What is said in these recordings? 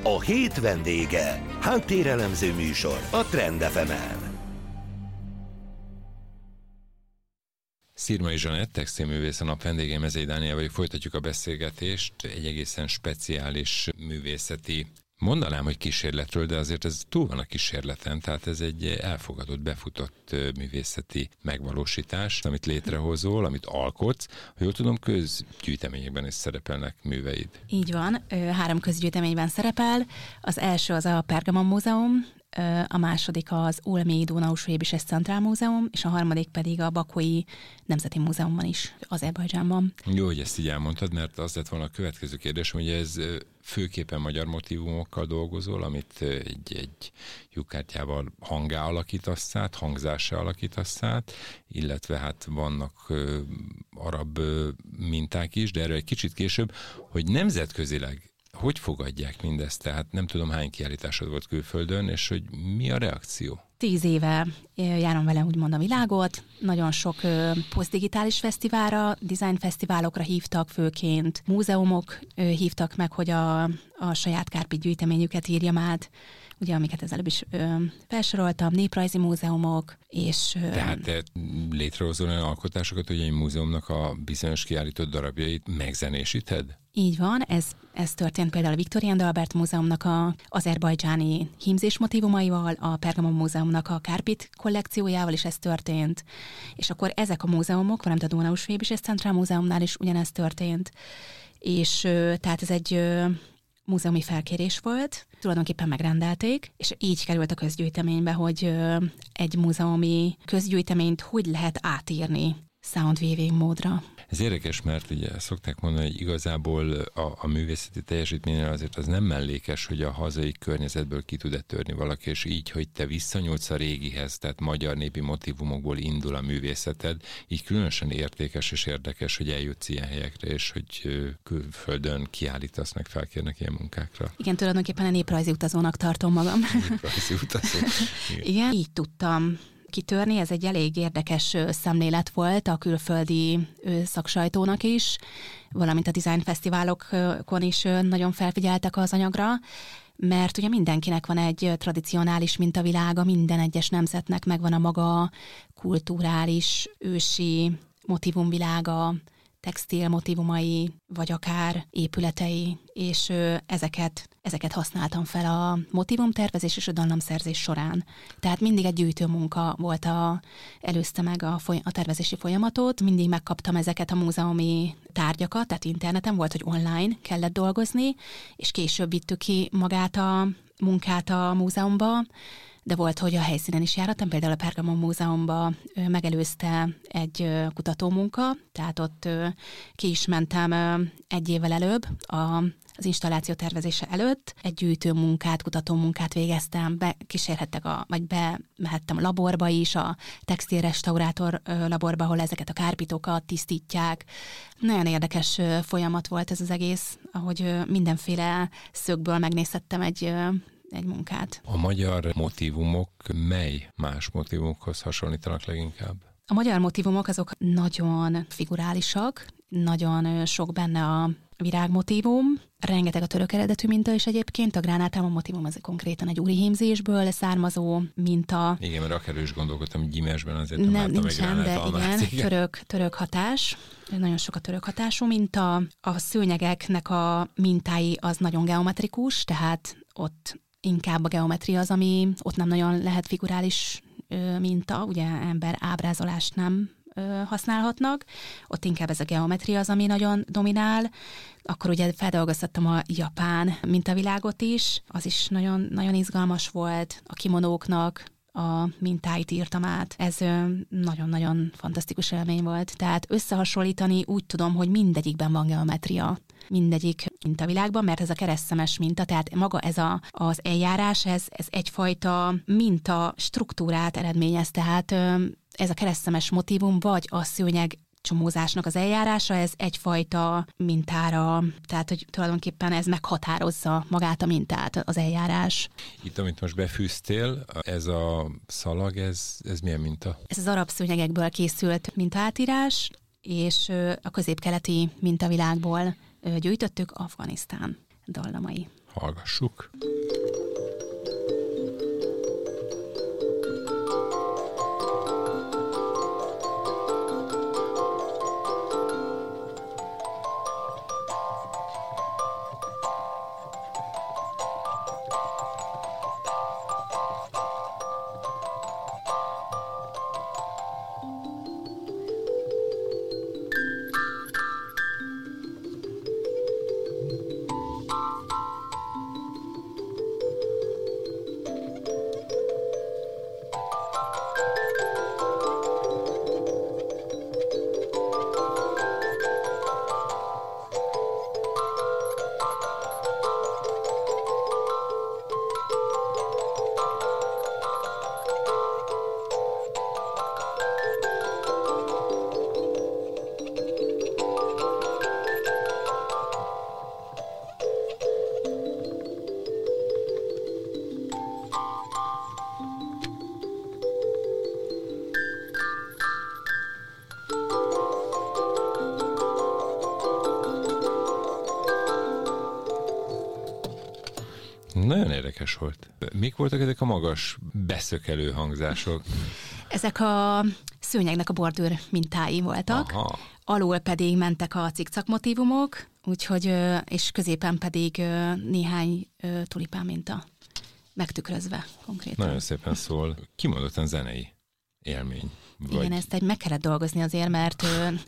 A hét vendége. Háttérelemző műsor a Trend FM-en. Szirmai Zsanett, textilművész, a nap vendége, Mezei Dániel vagyok. Folytatjuk a beszélgetést egy egészen speciális művészeti, mondanám, hogy kísérletről, de azért ez túl van a kísérleten, tehát ez egy elfogadott, befutott művészeti megvalósítás, amit létrehozol, amit alkotsz. Ha jól tudom, közgyűjteményekben is szerepelnek műveid. Így van, 3 közgyűjteményben szerepel. Az első az a Pergamon Múzeum, a második az Ulmi Donau-Schwäbisches Zentralmúzeum, és a harmadik pedig a Bakói Nemzeti Múzeumban is, Azerbajdzsánban. Jó, hogy ezt így elmondtad, mert az lett volna a következő kérdés, hogy ez főképpen magyar motívumokkal dolgozol, amit egy lyukkártyával hangá alakítasz át, hangzássá alakítasz át, illetve hát vannak arab minták is, de erről egy kicsit később, hogy nemzetközileg hogy fogadják mindezt? Tehát nem tudom, hány kiállításod volt külföldön, és hogy mi a reakció? 10 éve járom vele úgymond a világot, nagyon sok posztdigitális fesztiválra, design fesztiválokra hívtak főként, múzeumok hívtak meg, hogy a saját kárpit gyűjteményüket írjam át, ugye, amiket ezelőbb is felsoroltam, néprajzi múzeumok, és... Tehát te létrehozol olyan alkotásokat, hogy egy múzeumnak a bizonyos kiállított darabjait megzenésíted? Így van, ez történt például a Viktor Albert Múzeumnak a azerbajdzsáni hímzés motívumaival, a Pergamon Múzeumnak a kárpit kollekciójával is ez történt, és akkor ezek a múzeumok, valamint a Donau-Schwäbisches Zentralmúzeumnál is ugyanez történt, és tehát ez egy múzeumi felkérés volt, tulajdonképpen megrendelték, és így került a közgyűjteménybe, hogy egy múzeumi közgyűjteményt hogy lehet átírni sound weaving módra. Ez érdekes, mert ugye szokták mondani, hogy igazából a művészeti teljesítménynél azért az nem mellékes, hogy a hazai környezetből ki tud-e törni valaki, és így, hogy te visszanyúlsz a régihez, tehát magyar népi motívumokból indul a művészeted, így különösen értékes és érdekes, hogy eljutsz ilyen helyekre, és hogy külföldön kiállítasz, meg felkérnek ilyen munkákra. Igen, tulajdonképpen a néprajzi utazónak tartom magam. Néprajzi utazó. Igen, így tudtam kitörni, ez egy elég érdekes szemlélet volt a külföldi szaksajtónak is, valamint a design fesztiválokon is nagyon felfigyeltek az anyagra, mert ugye mindenkinek van egy tradicionális mintavilága, minden egyes nemzetnek megvan a maga kulturális, ősi motívumvilága, textil motívumai, vagy akár épületei, és ezeket használtam fel a motívumtervezés és a dallamszerzés során. Tehát mindig egy gyűjtő munka volt, előzte meg a tervezési folyamatot, mindig megkaptam ezeket a múzeumi tárgyakat, tehát interneten volt, hogy online kellett dolgozni, és később vittük ki magát a munkát a múzeumba, de volt, hogy a helyszínen is járattam, például a Pergamon Múzeumban megelőzte egy kutatómunka, tehát ott ki is mentem 1 évvel előbb az installáció tervezése előtt, egy gyűjtőmunkát, kutatómunkát végeztem, bemehettem a laborba is, a textilrestaurátor laborba, ahol ezeket a kárpitokat tisztítják. Nagyon érdekes folyamat volt ez az egész, ahogy mindenféle szögből megnézhettem egy munkát. A magyar motívumok mely más motívumokhoz hasonlítanak leginkább? A magyar motívumok azok nagyon figurálisak, nagyon sok benne a virágmotívum, rengeteg a török eredetű minta is egyébként, a gránátálma motívum az konkrétan egy úri hímzésből származó minta. Igen, mert akár is gondolkodtam, hogy gyimesben azért nem láttam egy gránátálmát. Igen, török hatás, nagyon sok a török hatású minta. A szőnyegeknek a mintái az nagyon geometrikus, tehát ott inkább a geometria az, ami ott nem nagyon lehet figurális minta, ugye ember ábrázolást nem használhatnak, ott inkább ez a geometria az, ami nagyon dominál. Akkor ugye feldolgoztattam a japán mintavilágot is, az is nagyon, nagyon izgalmas volt, a kimonóknak a mintáit írtam át. Ez nagyon-nagyon fantasztikus élmény volt. Tehát összehasonlítani úgy tudom, hogy mindegyikben van geometria. Mindegyik mintavilágban, mert ez a keresztszemes minta, tehát maga ez az eljárás, ez egyfajta minta struktúrát eredményez, tehát ez a keresztszemes motívum, vagy a szőnyeg csomózásnak az eljárása, ez egyfajta mintára, tehát hogy tulajdonképpen ez meghatározza magát a mintát, az eljárás. Itt, amit most befűztél, ez a szalag, ez milyen minta? Ez az arab szőnyegekből készült mintaátírás, és a középkeleti mintavilágból gyűjtöttük, Afganisztán dallamai. Hallgassuk. Nagyon érdekes volt. Mik voltak ezek a magas, beszökelő hangzások? Ezek a szőnyegnek a bordőr mintái voltak. Aha. Alul pedig mentek a cikcak motívumok, úgyhogy, és középen pedig néhány tulipán minta megtükrözve konkrétan. Nagyon szépen szól. Kimondottan zenei élmény. Vagy... Igen, ezt meg kellett dolgozni azért, mert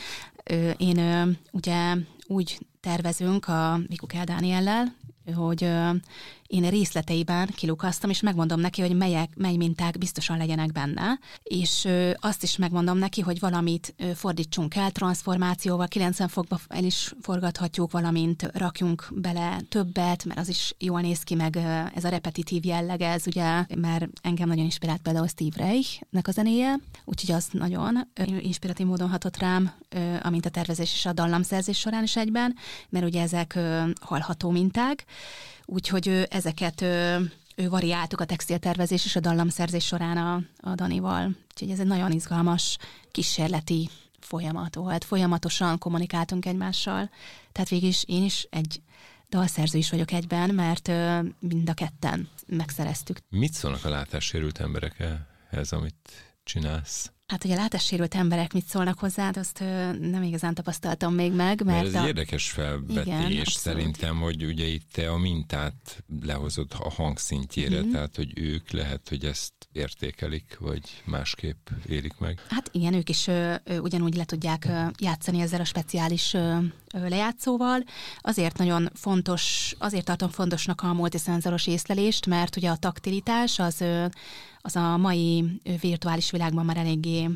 én ugye úgy tervezünk a Vikuk El Dániellel, hogy én részleteiben kilukasztam, és megmondom neki, hogy mely minták biztosan legyenek benne, és azt is megmondom neki, hogy valamit fordítsunk el transformációval, 90 fokba el is forgathatjuk, valamint rakjunk bele többet, mert az is jól néz ki, meg ez a repetitív jelleg, ez ugye, mert engem nagyon inspirált például Steve Reichnek a zenéje, úgyhogy az nagyon inspiratív módon hatott rám, amint a tervezés és a dallamszerzés során is egyben, mert ugye ezek hallható minták, úgyhogy ezeket variáltuk a textiltervezés és a dallamszerzés során a Danival. Úgyhogy ez egy nagyon izgalmas kísérleti folyamat volt. Folyamatosan kommunikáltunk egymással. Tehát végig is én is egy dalszerző is vagyok egyben, mert mind a ketten megszereztük. Mit szólnak a látássérült emberek ehhez, amit csinálsz? Hát, hogy a látássérült emberek mit szólnak hozzá, azt nem igazán tapasztaltam még meg. Mert ez egy érdekes felvetés. Igen, szerintem, hogy ugye itt te a mintát lehozod a hangszintjére, tehát, hogy ők lehet, hogy ezt értékelik, vagy másképp élik meg. Hát igen, ők is ugyanúgy le tudják játszani ezzel a speciális lejátszóval. Azért nagyon fontos, azért tartom fontosnak a multiszenzoros észlelést, mert ugye a taktilitás az a mai virtuális világban már eléggé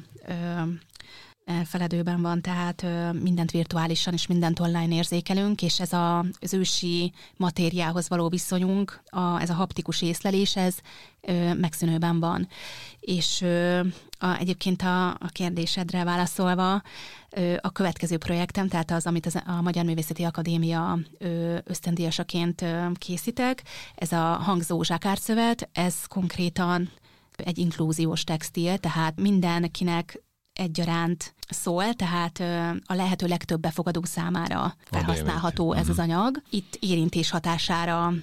elfeledőben van, tehát mindent virtuálisan és mindent online érzékelünk, és ez az ősi matériához való viszonyunk, ez a haptikus észlelés, ez megszűnőben van. És egyébként a kérdésedre válaszolva, a következő projektem, tehát az, amit a Magyar Művészeti Akadémia ösztöndíjasaként készítek, ez a hangzó zsákárszövet, ez konkrétan egy inklúziós textil, tehát mindenkinek egyaránt szól, tehát a lehető legtöbb befogadó számára felhasználható ez az anyag. Itt érintés hatására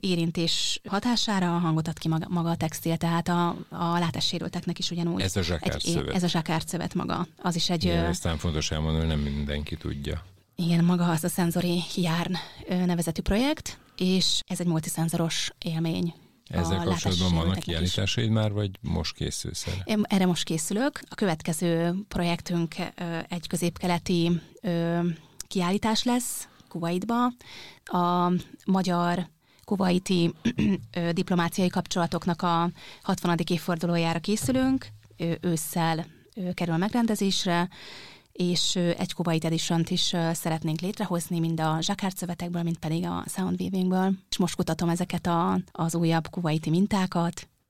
hangot ad ki maga a textil, tehát a látássérülteknek is ugyanúgy. Ez a zsákárszövet. Ez a zsákárszövet maga. Az is egy... Igen, aztán fontos elmondani, hogy nem mindenki tudja. Igen, maga az a Sensory Yarn nevezetű projekt, és ez egy multiszenzoros élmény. Ezzel kapcsolatban vannak kiállításaid már, vagy most készülsz erre? Erre most készülök. A következő projektünk egy középkeleti kiállítás lesz Kuwaitba. A magyar-kuwaiti diplomáciai kapcsolatoknak a 60. évfordulójára készülünk. Ősszel kerül megrendezésre, és egy Kuwait Edition-t is szeretnénk létrehozni, mind a zsákárszövetekből, mind pedig a soundweavingből. És most kutatom ezeket az újabb kuwaiti mintákat,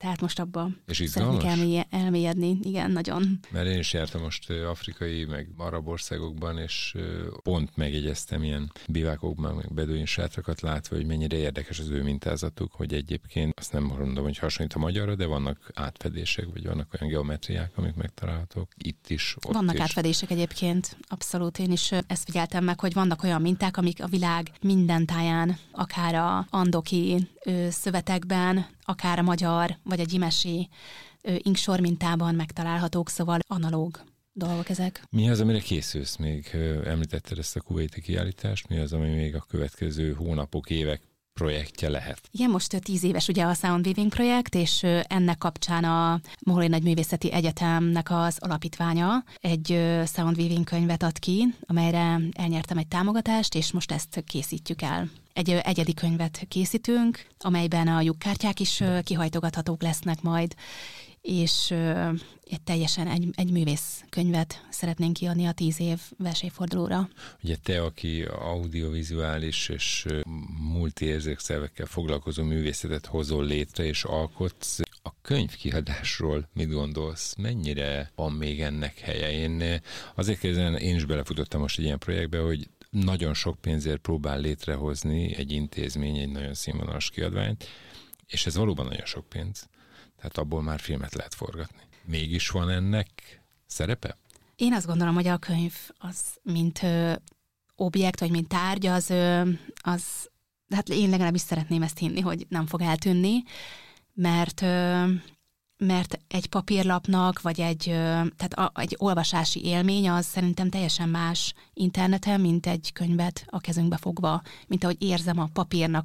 Tehát most abba szeretnék elmélyedni. Igen, nagyon. Mert én is jártam most afrikai, meg arab országokban, és pont megjegyeztem ilyen bivákokban, meg beduin sátrakat látva, hogy mennyire érdekes az ő mintázatuk, hogy egyébként azt nem mondom, hogy hasonlít a magyarra, de vannak átfedések, vagy vannak olyan geometriák, amik megtalálhatók itt is, ott vannak is. átfedések egyébként, abszolút. Én is ezt figyeltem meg, hogy vannak olyan minták, amik a világ minden táján, akár a andoki szövetekben, akár a magyar, vagy a gyimesi inksor mintában megtalálhatók, szóval analóg dolgok ezek. Mi az, amire készülsz még? Említetted ezt a kuwaiti kiállítást, mi az, ami még a következő hónapok, évek projektje lehet? Igen, most 10 éves ugye a Sound Weaving projekt, és ennek kapcsán a Moholi Nagyművészeti Egyetemnek az alapítványa egy Sound Weaving könyvet ad ki, amelyre elnyertem egy támogatást, és most ezt készítjük el. Egy egyedi könyvet készítünk, amelyben a lyukkártyák is kihajtogathatók lesznek majd, és teljesen egy művészkönyvet szeretnénk kiadni a 10 év versenyfordulóra. Ugye te, aki audiovizuális és multiérzékszervekkel foglalkozó művészetet hozol létre és alkotsz, a könyvkiadásról mit gondolsz? Mennyire van még ennek helye? Én azért kérdezem, én is belefutottam most egy ilyen projektbe, hogy nagyon sok pénzért próbál létrehozni egy intézmény, egy nagyon színvonalas kiadványt, és ez valóban nagyon sok pénz. Tehát abból már filmet lehet forgatni. Mégis van ennek szerepe? Én azt gondolom, hogy a könyv az, mint objekt, vagy mint tárgy, az hát én legalábbis szeretném ezt hinni, hogy nem fog eltűnni, mert egy papírlapnak, vagy egy olvasási élmény az szerintem teljesen más interneten, mint egy könyvet a kezünkbe fogva, mint ahogy érzem a papírnak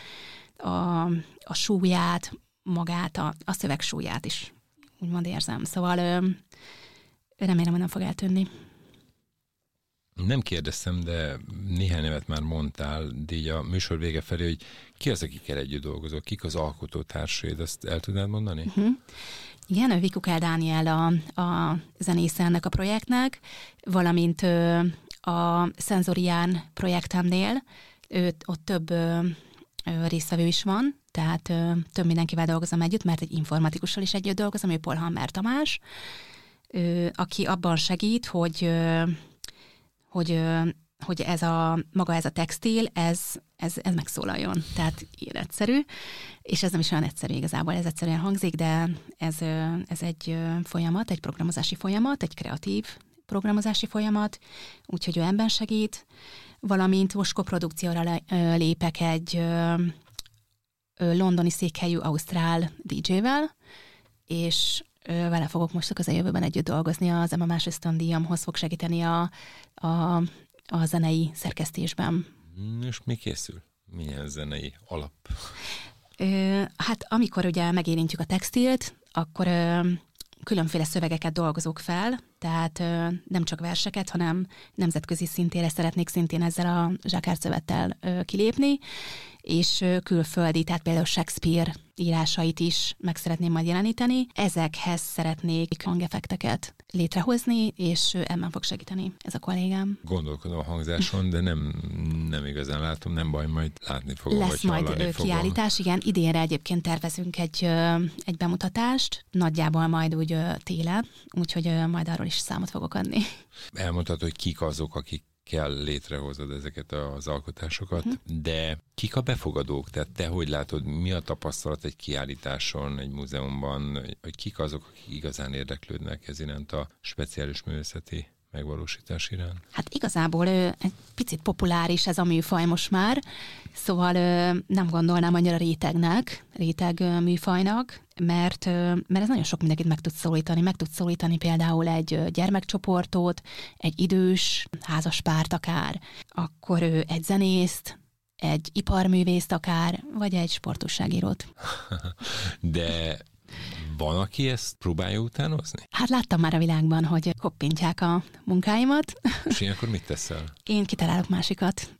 a súlyát, magát, a szöveg súlyát is úgymond érzem. Szóval remélem, hogy nem fog eltűnni. Nem kérdeztem, de néhány nevet már mondtál, de így a műsor vége felé, hogy ki az, akikkel együtt dolgozol, kik az alkotótársaid, azt el tudnád mondani? Igen, Vikukál Dániel a zenésze ennek a projektnek, valamint a Szenzorián projektemnél, ott több résztvevő is van, tehát több mindenkivel dolgozom együtt, mert egy informatikussal is együtt dolgozom, ő Polhammer Tamás, aki abban segít, hogy ez maga ez a textil, ez megszólaljon. Tehát ilyen egyszerű, és ez nem is olyan egyszerű igazából, ez egyszerűen hangzik, de ez egy folyamat, egy programozási folyamat, egy kreatív programozási folyamat, úgyhogy ő ebben segít, valamint most koprodukcióra lépek egy londoni székhelyű ausztrál DJ-vel, és vele fogok most a közeljövőben együtt dolgozni, az Emma Más ösztöndíjamhoz fog segíteni a zenei szerkesztésben. És mi készül? Milyen zenei alap? Hát amikor ugye megérintjük a textilt, akkor különféle szövegeket dolgozok fel, tehát nem csak verseket, hanem nemzetközi szintére szeretnék szintén ezzel a zsákárszövettel kilépni, és külföldi, tehát például Shakespeare írásait is meg szeretném majd jeleníteni. Ezekhez szeretnék hangeffekteket létrehozni, és ebben fog segíteni ez a kollégám. Gondolkodom a hangzáson, de nem igazán látom, nem baj, majd látni fogom, lesz vagy majd hallani kiállítás, fogom. igen, idénre egyébként tervezünk egy bemutatást, nagyjából majd úgy télen, úgyhogy majd arról is számot fogok adni. Elmondhatod, hogy kik azok, akik kell létrehozod ezeket az alkotásokat, de kik a befogadók? Tehát te hogy látod, mi a tapasztalat egy kiállításon, egy múzeumban, hogy kik azok, akik igazán érdeklődnek ez iránt a speciális művészeti megvalósítás iránt? Hát igazából egy picit populáris ez a műfaj most már, szóval nem gondolnám annyira réteg műfajnak, mert ez nagyon sok mindenkit meg tud szólítani. Meg tud szólítani például egy gyermekcsoportot, egy idős házaspárt akár, akkor egy zenészt, egy iparművészt akár, vagy egy sportújságírót. De van, aki ezt próbálja utánozni? Hát láttam már a világban, hogy koppintják a munkáimat. És ilyenkor mit teszel? Én kitalálok másikat.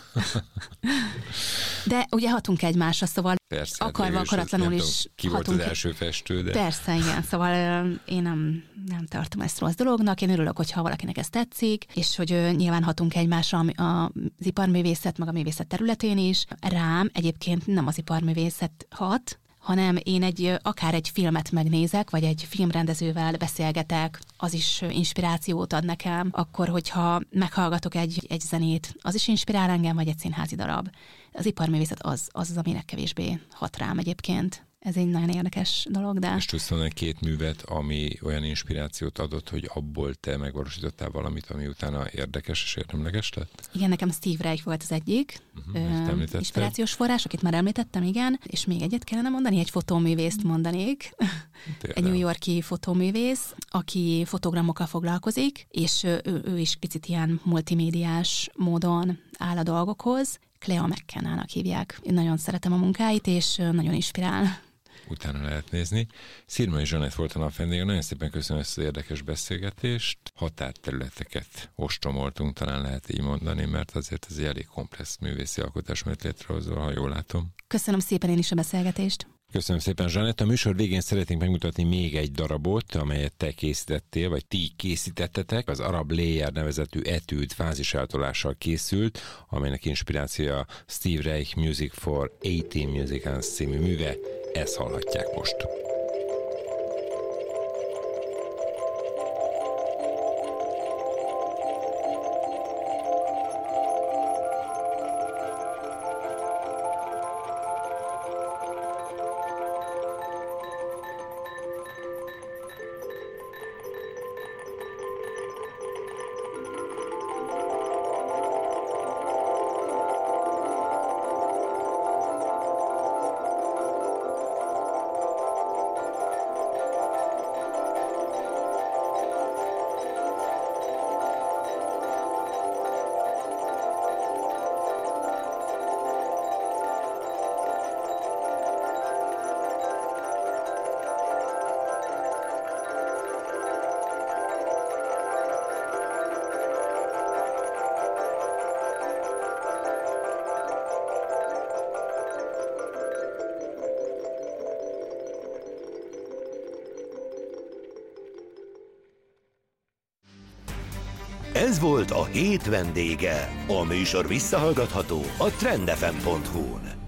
De ugye hatunk egymásra, szóval persze, akarva, akaratlanul is ki volt az első festő, de... Persze, igen, szóval én nem tartom ezt rossz dolognak, én örülök, hogyha valakinek ez tetszik, és hogy nyilván hatunk egymásra az iparművészet, meg a művészet területén is. Rám egyébként nem az iparművészet hat, hanem én akár egy filmet megnézek, vagy egy filmrendezővel beszélgetek, az is inspirációt ad nekem, akkor, hogyha meghallgatok egy zenét, az is inspirál engem, vagy egy színházi darab. Az iparművészet az, ami legkevésbé hat rám egyébként. Ez egy nagyon érdekes dolog, de... És tudsz mondani 2 művet, ami olyan inspirációt adott, hogy abból te megvalósítottál valamit, ami utána érdekes és érdemleges lett? Igen, nekem Steve Reich volt az egyik inspirációs forrás, akit már említettem, igen, és még egyet kellene mondani, egy fotóművészt mondanék. Egy New York-i fotóművész, aki fotogramokkal foglalkozik, és ő is picit ilyen multimédiás módon áll a dolgokhoz. Clea McKenna-nak hívják. Én nagyon szeretem a munkáit, és nagyon inspirál. Utána lehet nézni. Szirmai Zsanett volt a napvendége, nagyon szépen köszönöm ezt az érdekes beszélgetést. Határterületeket ostromoltunk, talán lehet így mondani, mert azért ez egy elég komplex művészi alkotás, mert létrehozol, ha jól látom. Köszönöm szépen én is a beszélgetést. Köszönöm szépen, Zsanett. A műsor végén szeretnénk megmutatni még egy darabot, amelyet te készítettél, vagy ti készítettetek. Az Arab Layer nevezetű etűd fáziseltolással készült, amelynek inspirációja Steve Reich Music for 18 Musicians című műve. Ezt hallhatják most. Ez volt a hét vendége. A műsor visszahallgatható a trendfm.hu-n.